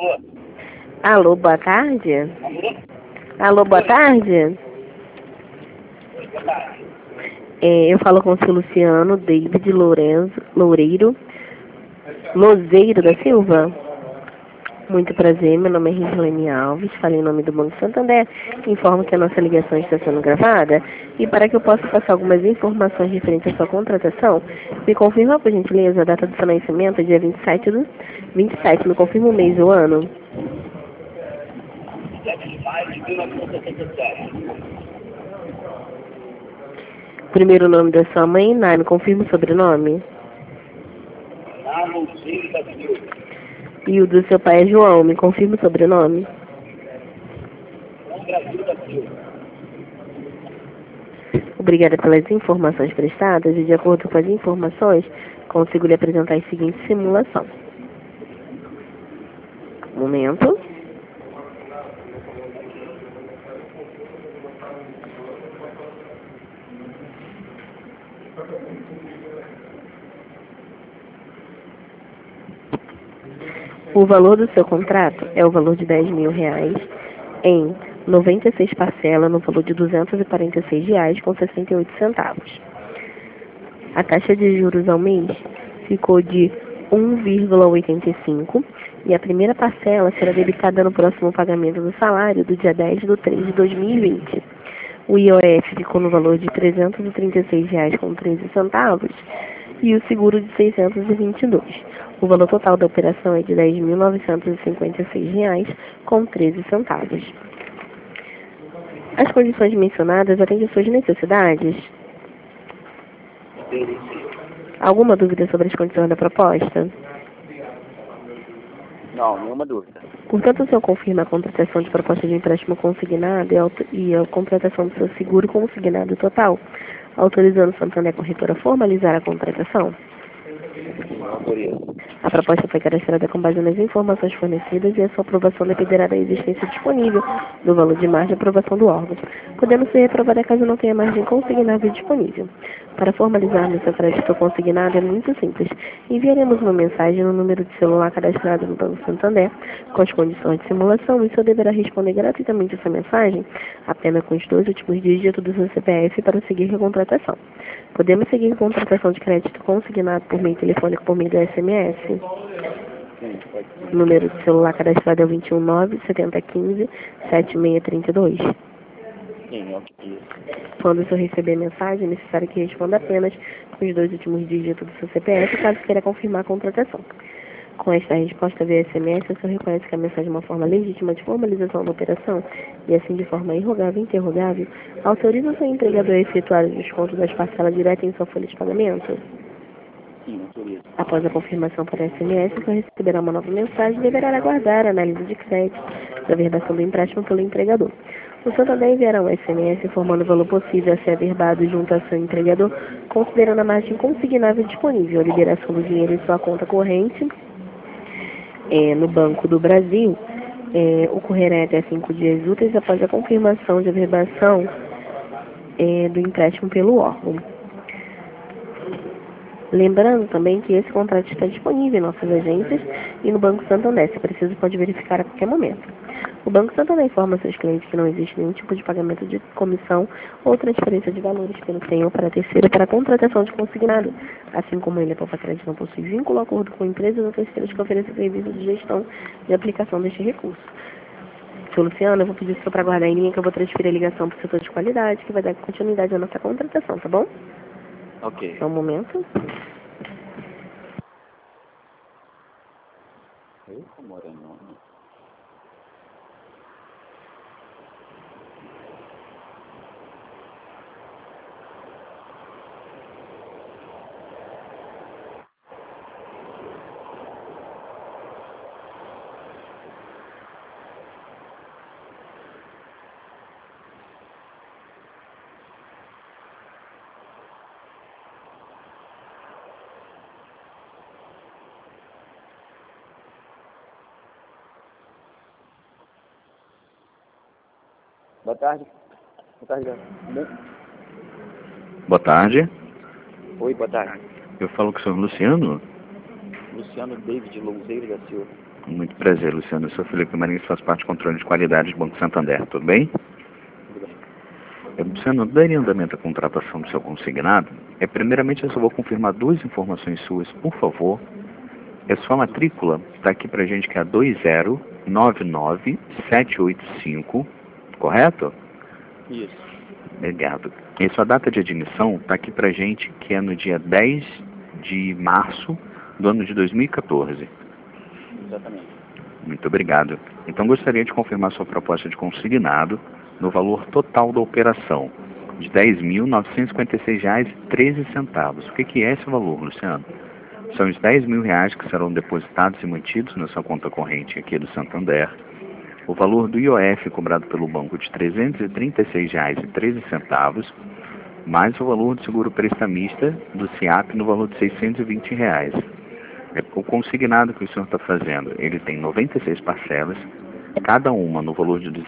Alô, boa tarde? Alô, boa tarde? Eu falo com o seu Luciano David Loureiro da Silva. Muito prazer, meu nome é Regiane Alves, falei em nome do Banco Santander. Informo que a nossa ligação está sendo gravada e para que eu possa passar algumas informações referentes à sua contratação, me confirma, por gentileza, a data do seu nascimento, dia 27, me confirma o mês e o ano. 7 de maio de 1967. Primeiro nome da sua mãe, Nai, me confirma o sobrenome. E o do seu pai é João, me confirma o sobrenome. Obrigada pelas informações prestadas e, de acordo com as informações, consigo lhe apresentar a seguinte simulação. Um momento. O valor do seu contrato é o valor de R$10.000 em 96 parcelas no valor de R$246,68. A taxa de juros ao mês ficou de 1,85 e a primeira parcela será debitada no próximo pagamento do salário do dia 10/3/2020. O IOF ficou no valor de R$336,13 e o seguro de R$622. O valor total da operação é de R$10.956,13. As condições mencionadas atendem às suas necessidades? Alguma dúvida sobre as condições da proposta? Não, nenhuma dúvida. Portanto, o senhor confirma a contratação de proposta de empréstimo consignado e a contratação do seu seguro consignado total, autorizando o Santander Corretora a formalizar a contratação? A proposta foi cadastrada com base nas informações fornecidas e a sua aprovação dependerá da existência disponível do valor de margem de aprovação do órgão, podendo ser reprovada caso não tenha margem consignável disponível. Para formalizarmos seu crédito consignado é muito simples. Enviaremos uma mensagem no número de celular cadastrado no Banco Santander com as condições de simulação e o senhor deverá responder gratuitamente essa mensagem apenas com os 2 últimos dígitos do seu CPF para seguir a contratação. Podemos seguir a contratação de crédito consignado por meio telefônico por meio do SMS? O número de celular cadastrado é o 219-7015-7632. Sim, ok. Quando o senhor receber a mensagem, é necessário que responda apenas com os 2 últimos dígitos do seu CPF, caso queira confirmar a contratação. Com esta resposta via SMS, o senhor reconhece que a mensagem é uma forma legítima de formalização da operação e, assim, de forma irrogável e interrogável, autoriza o seu empregador a efetuar o desconto das parcelas direto em sua folha de pagamento? Sim, autorizo. Após a confirmação por SMS, o senhor receberá uma nova mensagem e deverá aguardar a análise de crédito da verbação do empréstimo pelo empregador. O Santander enviará um SMS informando o valor possível a ser averbado junto ao seu empregador, considerando a margem consignável disponível, a liberação do dinheiro em sua conta corrente no Banco do Brasil, ocorrerá até 5 dias úteis após a confirmação de averbação do empréstimo pelo órgão. Lembrando também que esse contrato está disponível em nossas agências e no Banco Santander. Se preciso, pode verificar a qualquer momento. O Banco Santander informa seus clientes que não existe nenhum tipo de pagamento de comissão ou transferência de valores pelo senhor para terceiro para a contratação de consignado, assim como ele, a Poupa Crédito, não possui vínculo ou acordo com empresas ou terceiros que ofereçam serviços de gestão de aplicação deste recurso. Seu Luciano, eu vou pedir para aguardar em linha que eu vou transferir a ligação para o setor de qualidade, que vai dar continuidade à nossa contratação, tá bom? Ok. Só um momento. Eita, Morenão. Boa tarde. Boa tarde. Boa tarde. Oi, boa tarde. Eu falo com o senhor Luciano. Luciano David Loureiro da Silva. Muito prazer, Luciano. Eu sou Felipe Marins, faço parte do controle de qualidade do Banco Santander, tudo bem? Luciano, daria andamento à contratação do seu consignado? Primeiramente, eu só vou confirmar duas informações suas, por favor. Sua matrícula está aqui pra gente, que é a 2099785, correto? Isso. Obrigado. E sua data de admissão está aqui pra gente, que é no dia 10 de março do ano de 2014. Exatamente. Muito obrigado. Então gostaria de confirmar sua proposta de consignado no valor total da operação, de R$ 10.956,13. O que é esse valor, Luciano? São os R$ 10.000 que serão depositados e mantidos na sua conta corrente aqui do Santander. O valor do IOF cobrado pelo banco de R$ 336,13, mais o valor do seguro prestamista do SIAP no valor de R$ 620. O consignado que o senhor está fazendo, ele tem 96 parcelas, cada uma no valor de R$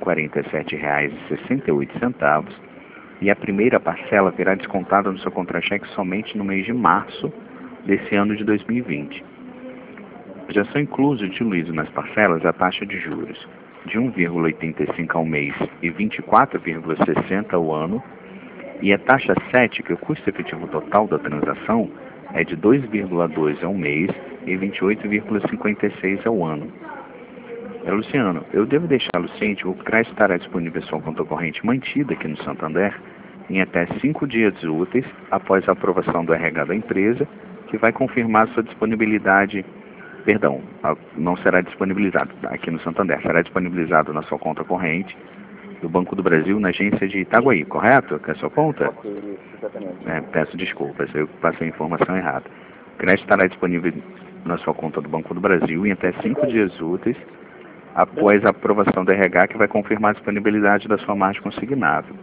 247,68, e a primeira parcela virá descontada no seu contra-cheque somente no mês de março desse ano de 2020. Já são inclusos de Luiz nas parcelas a taxa de juros de 1,85 ao mês e 24,60 ao ano, e a taxa 7, que é o custo efetivo total da transação, é de 2,2 ao mês e 28,56 ao ano. Luciano, eu devo deixá-lo ciente que o crédito estará disponível em sua conta corrente mantida aqui no Santander em até 5 dias úteis após a aprovação do RH da empresa, que vai confirmar sua disponibilidade. Perdão, não será disponibilizado aqui no Santander, será disponibilizado na sua conta corrente do Banco do Brasil, na agência de Itaguaí, correto? Que é a sua conta? Ok, exatamente. Peço desculpas, eu passei a informação errada. O crédito estará disponível na sua conta do Banco do Brasil em até 5 dias úteis após a aprovação do RH, que vai confirmar a disponibilidade da sua margem consignada.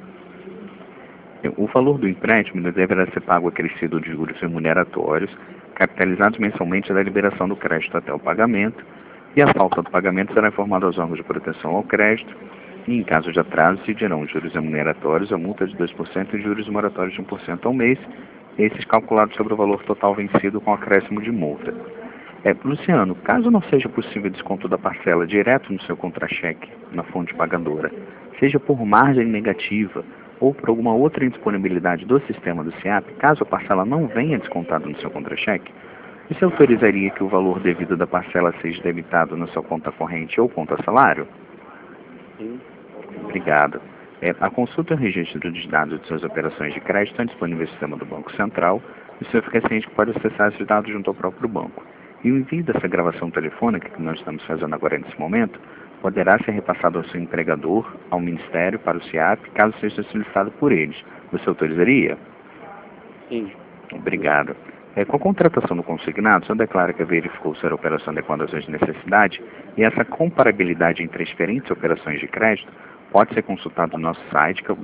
O valor do empréstimo deverá ser pago acrescido de juros remuneratórios, capitalizados mensalmente da liberação do crédito até o pagamento, e a falta do pagamento será informada aos órgãos de proteção ao crédito, e em caso de atraso se dirão juros remuneratórios, a multa de 2% e juros moratórios de 1% ao mês, esses calculados sobre o valor total vencido com acréscimo de multa. Luciano, caso não seja possível desconto da parcela direto no seu contra-cheque, na fonte pagadora, seja por margem negativa ou por alguma outra indisponibilidade do sistema do SIAP, caso a parcela não venha descontada no seu contra-cheque, você autorizaria que o valor devido da parcela seja debitado na sua conta corrente ou conta salário? Sim. Obrigado. A consulta e o registro dos dados de suas operações de crédito estão disponíveis no sistema do Banco Central, e o senhor fica ciente que pode acessar esses dados junto ao próprio banco. E o envio dessa gravação telefônica que nós estamos fazendo agora nesse momento poderá ser repassado ao seu empregador, ao Ministério, para o SIAP, caso seja solicitado por eles. Você autorizaria? Sim. Obrigado. Com a contratação do consignado, o senhor declara que verificou ser a operação adequada às suas necessidades, e essa comparabilidade entre as diferentes operações de crédito pode ser consultada no nosso site, que é o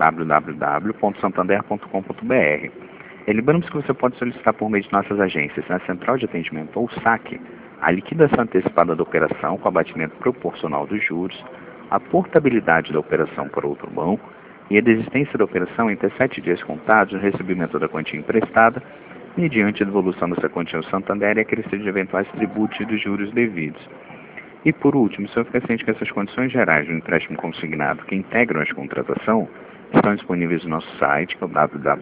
www.santander.com.br. Lembramos que você pode solicitar por meio de nossas agências, na Central de Atendimento ou SAC, a liquidação antecipada da operação com abatimento proporcional dos juros, a portabilidade da operação para outro banco e a desistência da operação em até 7 dias contados no recebimento da quantia emprestada, mediante a devolução dessa quantia ao Santander e acrescido de eventuais tributos e dos juros devidos. E por último, o senhor fica ciente que essas condições gerais do empréstimo consignado que integram a contratação estão disponíveis no nosso site, que é o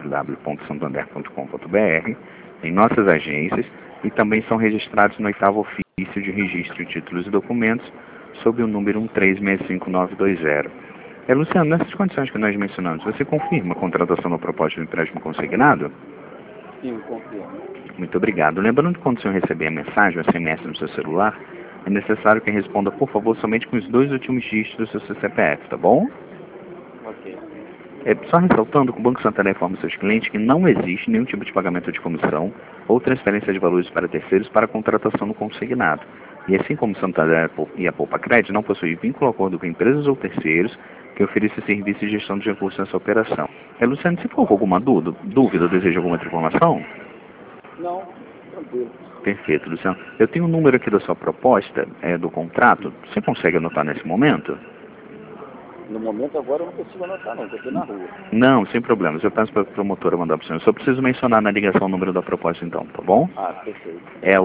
www.santander.com.br, em nossas agências, e também são registrados no 8º ofício de registro de títulos e documentos, sob o número 1365920. Luciano, nessas condições que nós mencionamos, você confirma a contratação da proposta de empréstimo consignado? Sim, confirmo. Muito obrigado. Lembrando que quando o senhor receber a mensagem, o SMS no seu celular, é necessário que responda, por favor, somente com os 2 últimos dígitos do seu CPF, tá bom? Ok. Só ressaltando que o Banco Santander informa seus clientes que não existe nenhum tipo de pagamento de comissão ou transferência de valores para terceiros para a contratação do consignado. E assim como o Santander e a Poupa Crédito não possuem vínculo ou acordo com empresas ou terceiros que ofereçam serviços de gestão de recursos nessa operação. Luciano, se for com alguma dúvida ou deseja alguma outra informação? Não, tranquilo. Perfeito, Luciano. Eu tenho o número aqui da sua proposta, do contrato. Você consegue anotar nesse momento? No momento agora eu não consigo anotar não, porque eu estou na rua. Não, sem problemas. Eu peço para a promotora mandar para o senhor. Eu só preciso mencionar na ligação o número da proposta então, tá bom? Ah, perfeito. É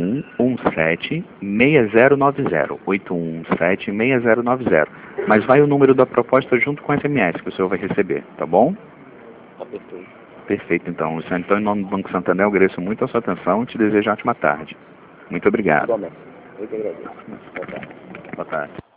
8117-6090. 8117-6090. Mas vai o número da proposta junto com o SMS que o senhor vai receber, tá bom? Tá perfeito. Perfeito, então. Então, em nome do Banco Santander, eu agradeço muito a sua atenção e te desejo uma ótima tarde. Muito obrigado. Igualmente. Eu que agradeço. Boa tarde. Boa tarde.